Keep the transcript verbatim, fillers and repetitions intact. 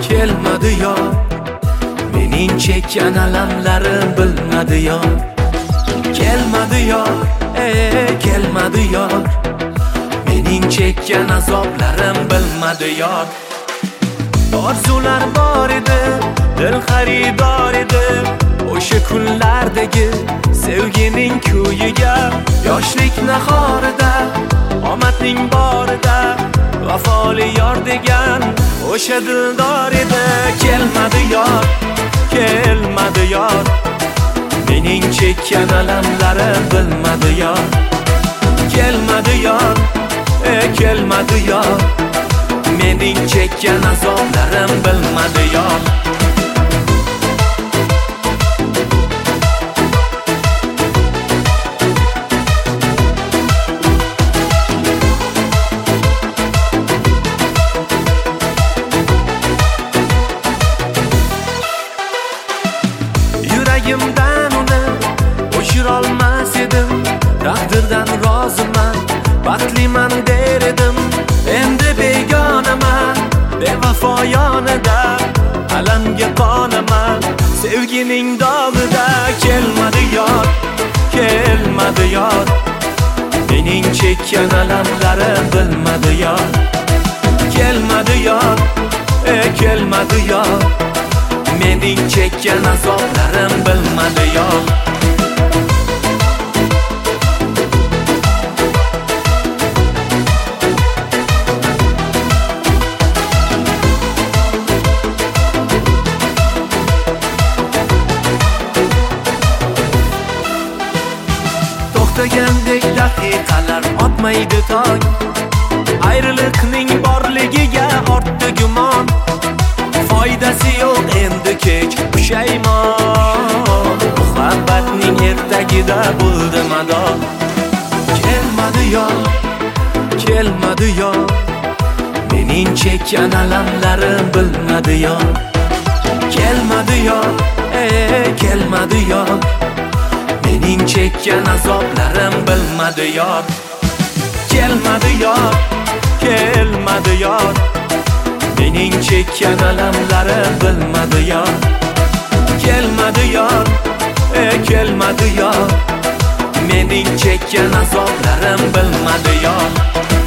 kelmadi yor, mening chekkan alamlarim bilmadi yor. Kelmadi yor, ey kelmadi yor, mening chekkan azoblarim bilmadi yor. Orzular bor edi, dil xaridor edi, o'sha kunlardagi sevgining kuyiga. Yoshlik nahorida, omadning borida, vafoli yor degan o'sha dildor edi. Kelmadi yor, kelmadi yor, mening chekkan alamlarim bilmadi yor. Kelmadi yor, ey kelmadi yor, mening chekkan azoblarim bilmadi yor. Yuragimdan uni o'chirolmas edim, taqdirdan roziman, baxtliman der edim. Endi begonaman, bevafo yonida, alamga qonaman, sevgining dog'ida. Kelmadi yor, kelmadi yor, mening chekkan alamlarim bilmadi yor. Kelmadi yor, ey kelmadi yor, mening chekkan azoblarim bilmadi yor. To'xtagandek daqiqalar otmaydi tong, ayriliqning borligiga ortdi gumon. Foydasi yo'q endi kech pushaymon, muhabbatning ertagida bo'ldi mador. Kelmadi yor, kelmadi yor, mening chekkan alamlarim bilmadi yor. Kelmadi yor, ey kelmadi yor, mening chekkan azoblarim bilmadi yor. Kelmadi yor, kelmadi yor, mening chekkan alamlarim bilmadi yor. Kelmadi yor, ey kelmadi yor, mening chekkan azoblarim bilmadi yor.